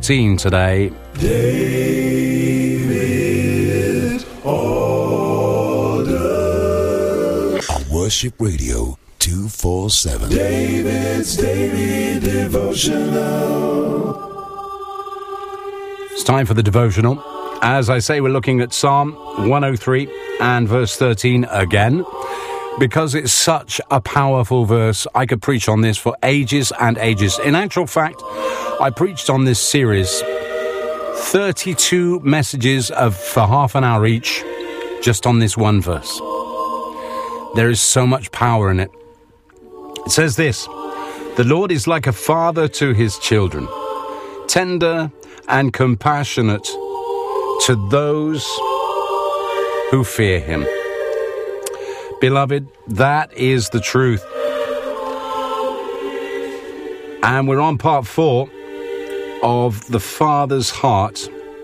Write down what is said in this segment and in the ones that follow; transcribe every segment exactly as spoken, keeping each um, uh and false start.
thirteen today. David Alder. Worship Radio two forty-seven. David's Daily Devotional. It's time for the devotional. As I say, we're looking at Psalm one oh three and verse thirteen again. Because it's such a powerful verse, I could preach on this for ages and ages. In actual fact, I preached on this series, thirty-two messages of for half an hour each, just on this one verse. There is so much power in it. It says this: the Lord is like a father to his children, tender and compassionate to those who fear him. Beloved, that is the truth. And we're on part four of the Father's Heart.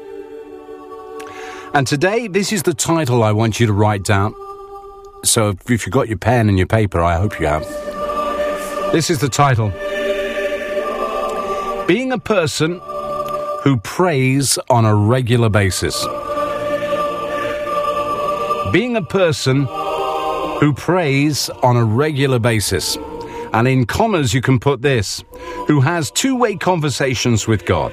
And today, this is the title I want you to write down. So if you've got your pen and your paper, I hope you have. This is the title: Being a person who prays on a regular basis. Being a person who prays on a regular basis. And in commas you can put this: who has two-way conversations with God.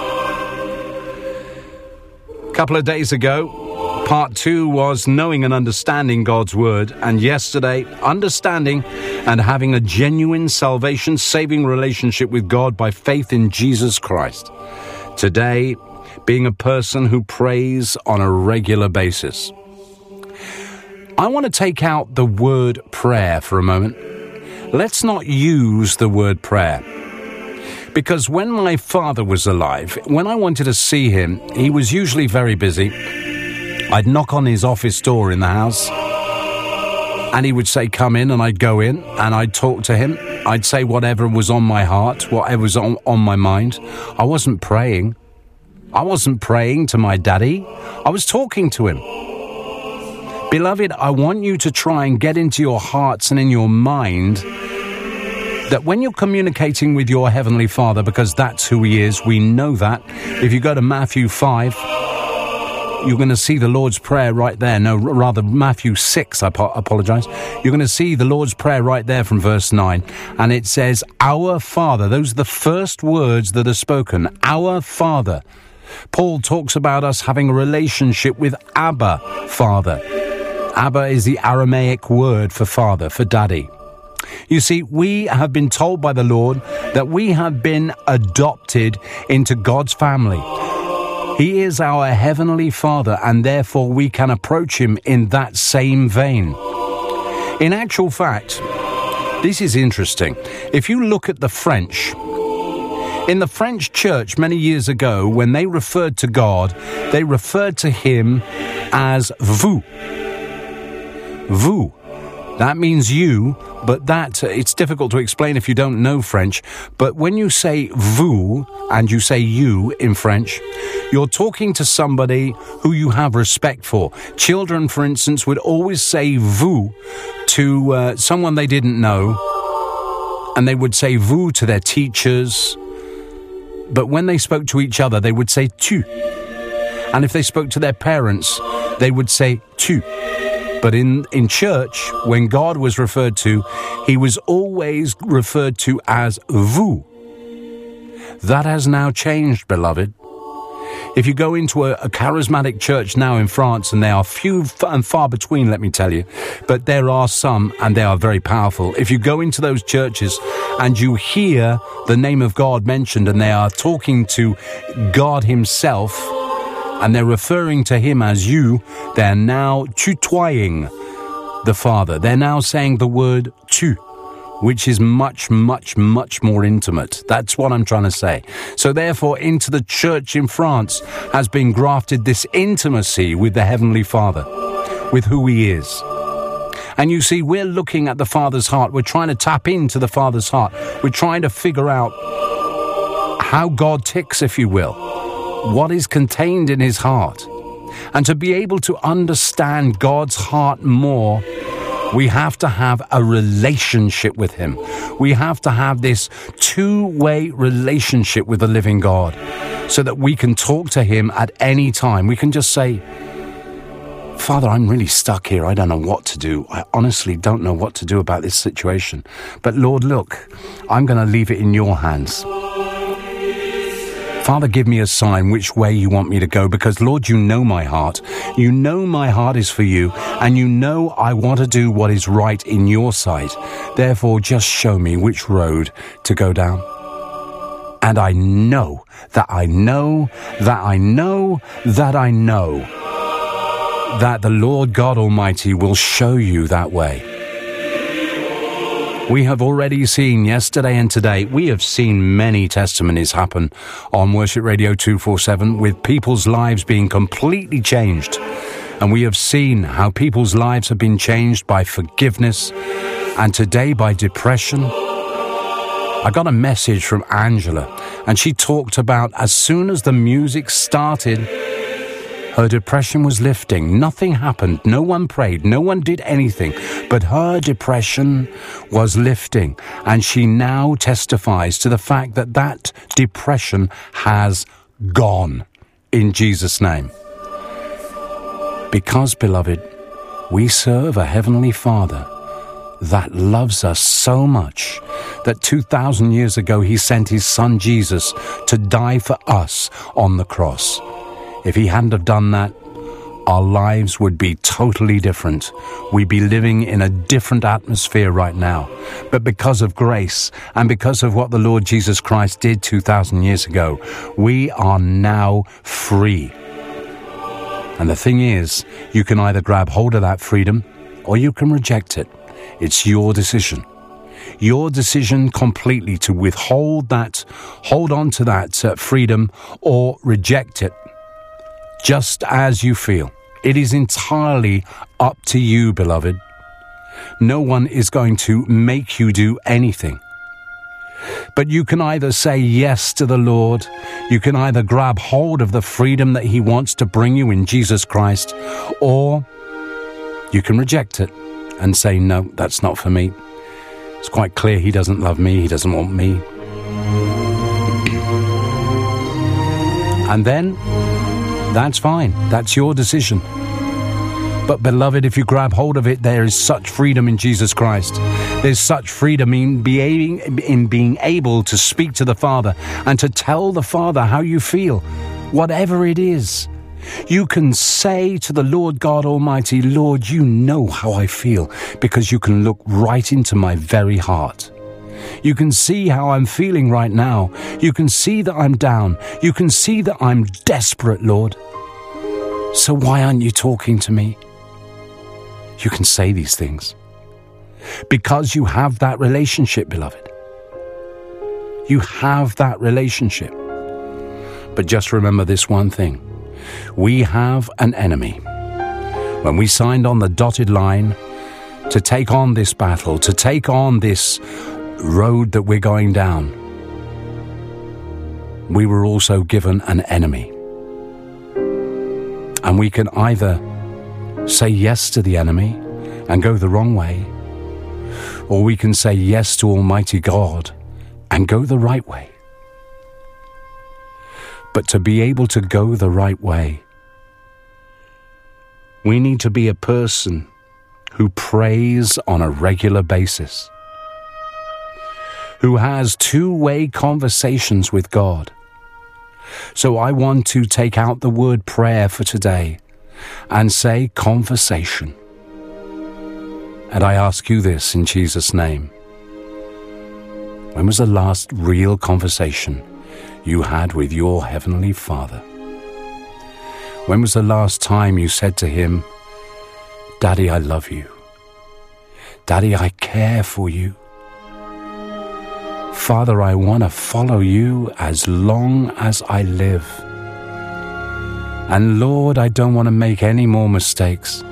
A couple of days ago, part two was knowing and understanding God's word. And yesterday, understanding and having a genuine salvation, saving relationship with God by faith in Jesus Christ. Today, being a person who prays on a regular basis. I want to take out the word prayer for a moment. Let's not use the word prayer. Because when my father was alive, when I wanted to see him, he was usually very busy. I'd knock on his office door in the house, and he would say, come in, and I'd go in, and I'd talk to him. I'd say whatever was on my heart, whatever was on, on my mind. I wasn't praying. I wasn't praying to my daddy. I was talking to him. Beloved, I want you to try and get into your hearts and in your mind that when you're communicating with your Heavenly Father, because that's who He is, we know that. If you go to Matthew five, you're going to see the Lord's Prayer right there. No, rather Matthew six, I apologize. You're going to see the Lord's Prayer right there from verse nine. And it says, Our Father. Those are the first words that are spoken. Our Father. Paul talks about us having a relationship with Abba, Father. Abba is the Aramaic word for father, for daddy. You see, we have been told by the Lord that we have been adopted into God's family. He is our Heavenly Father, and therefore we can approach Him in that same vein. In actual fact, this is interesting. If you look at the French, in the French church many years ago, when they referred to God, they referred to Him as vous. Vous. That means you, but that, it's difficult to explain if you don't know French. But when you say vous and you say you in French, you're talking to somebody who you have respect for. Children, for instance, would always say vous to uh, someone they didn't know, and they would say vous to their teachers. But when they spoke to each other, they would say tu. And if they spoke to their parents, they would say tu. But in, in church, when God was referred to, He was always referred to as vous. That has now changed, beloved. If you go into a, a charismatic church now in France, and they are few and far between, let me tell you, but there are some, and they are very powerful. If you go into those churches and you hear the name of God mentioned, and they are talking to God Himself, and they're referring to Him as you, they're now tutoying the Father. They're now saying the word tu, which is much, much, much more intimate. That's what I'm trying to say. So therefore, into the church in France has been grafted this intimacy with the Heavenly Father, with who He is. And you see, we're looking at the Father's heart. We're trying to tap into the Father's heart. We're trying to figure out how God ticks, if you will, what is contained in His heart. And to be able to understand God's heart more, we have to have a relationship with Him. We have to have this two-way relationship with the living God. so that we can talk to him at any time. We can just say, Father, I'm really stuck here. I don't know what to do. I honestly don't know what to do about this situation. But Lord, look, I'm going to leave it in your hands. Father, give me a sign which way you want me to go, because, Lord, you know my heart. You know my heart is for you, and you know I want to do what is right in your sight. Therefore, just show me which road to go down. And I know that I know that I know that I know that the Lord God Almighty will show you that way. We have already seen yesterday and today, we have seen many testimonies happen on Worship Radio two forty-seven with people's lives being completely changed. And we have seen how people's lives have been changed by forgiveness and today by depression. I got a message from Angela, and she talked about as soon as the music started, her depression was lifting. Nothing happened. No one prayed. No one did anything. But her depression was lifting. And she now testifies to the fact that that depression has gone in Jesus' name. Because, beloved, we serve a heavenly Father that loves us so much that two thousand years ago he sent his son Jesus to die for us on the cross. If he hadn't have done that, our lives would be totally different. We'd be living in a different atmosphere right now. But because of grace and because of what the Lord Jesus Christ did two thousand years ago, we are now free. And the thing is, you can either grab hold of that freedom or you can reject it. It's your decision. Your decision completely to withhold that, hold on to that uh, freedom or reject it. Just as you feel. It is entirely up to you, beloved. No one is going to make you do anything. But you can either say yes to the Lord, you can either grab hold of the freedom that he wants to bring you in Jesus Christ, or you can reject it and say, no, that's not for me. It's quite clear he doesn't love me, he doesn't want me. And then that's fine. That's your decision. But beloved, if you grab hold of it, there is such freedom in Jesus Christ. There's such freedom in being, in being able to speak to the Father and to tell the Father how you feel, whatever it is. You can say to the Lord God Almighty, Lord, you know how I feel, because you can look right into my very heart. You can see how I'm feeling right now. You can see that I'm down. You can see that I'm desperate, Lord. So why aren't you talking to me? You can say these things because you have that relationship, beloved. You have that relationship. But just remember this one thing. We have an enemy. When we signed on the dotted line to take on this battle, to take on this road that we're going down, we were also given an enemy. And we can either say yes to the enemy and go the wrong way, or we can say yes to Almighty God and go the right way. But to be able to go the right way, we need to be a person who prays on a regular basis, who has two-way conversations with God. So I want to take out the word prayer for today and say conversation. And I ask you this in Jesus' name. When was the last real conversation you had with your Heavenly Father? When was the last time you said to him, Daddy, I love you. Daddy, I care for you. Father, I want to follow you as long as I live. And Lord, I don't want to make any more mistakes.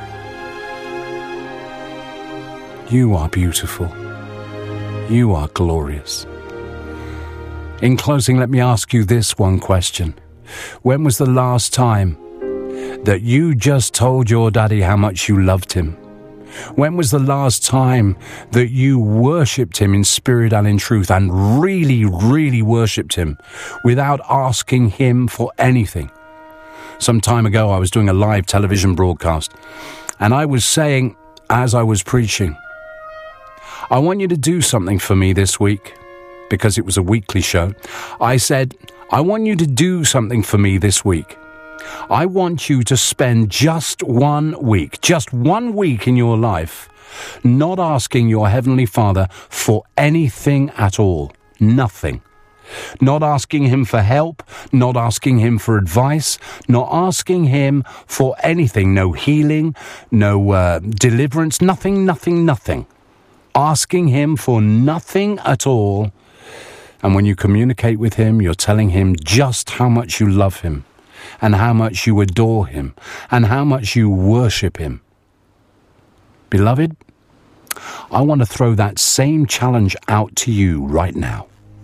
You are beautiful. You are glorious. In closing, let me ask you this one question. When was the last time that you just told your daddy how much you loved him? When was the last time that you worshipped him in spirit and in truth, and really, really worshipped him without asking him for anything? Some time ago, I was doing a live television broadcast, and I was saying, as I was preaching, I want you to do something for me this week, because it was a weekly show. I said, I want you to do something for me this week. I want you to spend just one week, just one week in your life, not asking your Heavenly Father for anything at all. Nothing. Not asking him for help, not asking him for advice, not asking him for anything. No healing, no uh, deliverance, nothing, nothing, nothing. Asking him for nothing at all. And when you communicate with him, you're telling him just how much you love him, and how much you adore him, and how much you worship him. Beloved, I want to throw that same challenge out to you right now.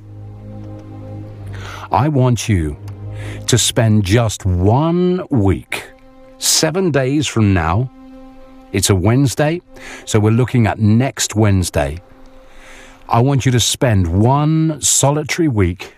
I want you to spend just one week, seven days from now. It's a Wednesday, so we're looking at next Wednesday. I want you to spend one solitary week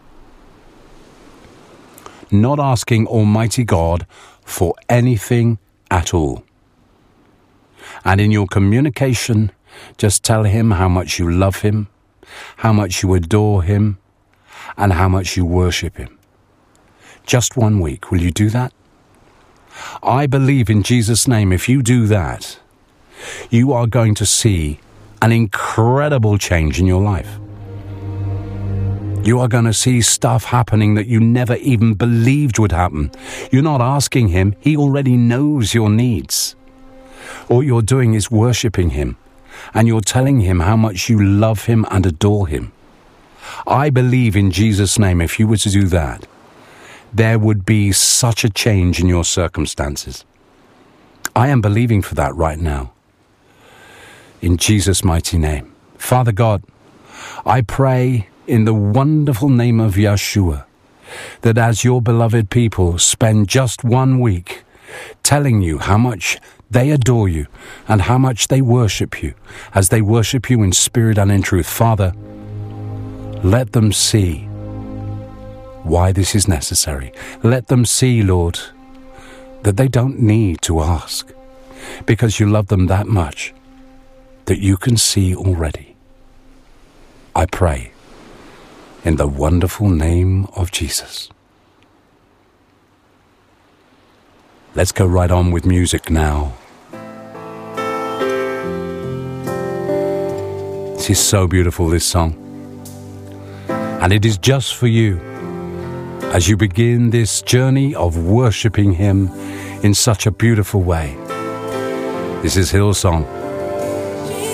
not asking Almighty God for anything at all. And in your communication, just tell him how much you love him, how much you adore him, and how much you worship him. Just one week. Will you do that? I believe in Jesus' name, if you do that, you are going to see an incredible change in your life. You are going to see stuff happening that you never even believed would happen. You're not asking him. He already knows your needs. All you're doing is worshiping him, and you're telling him how much you love him and adore him. I believe in Jesus' name, if you were to do that, there would be such a change in your circumstances. I am believing for that right now. In Jesus' mighty name. Father God, I pray in the wonderful name of Yeshua, that as your beloved people spend just one week telling you how much they adore you and how much they worship you, as they worship you in spirit and in truth, Father, let them see why this is necessary. Let them see, Lord, that they don't need to ask, because you love them that much that you can see already. I pray in the wonderful name of Jesus. Let's go right on with music now. This is so beautiful, this song. And it is just for you as you begin this journey of worshiping him in such a beautiful way. This is Hillsong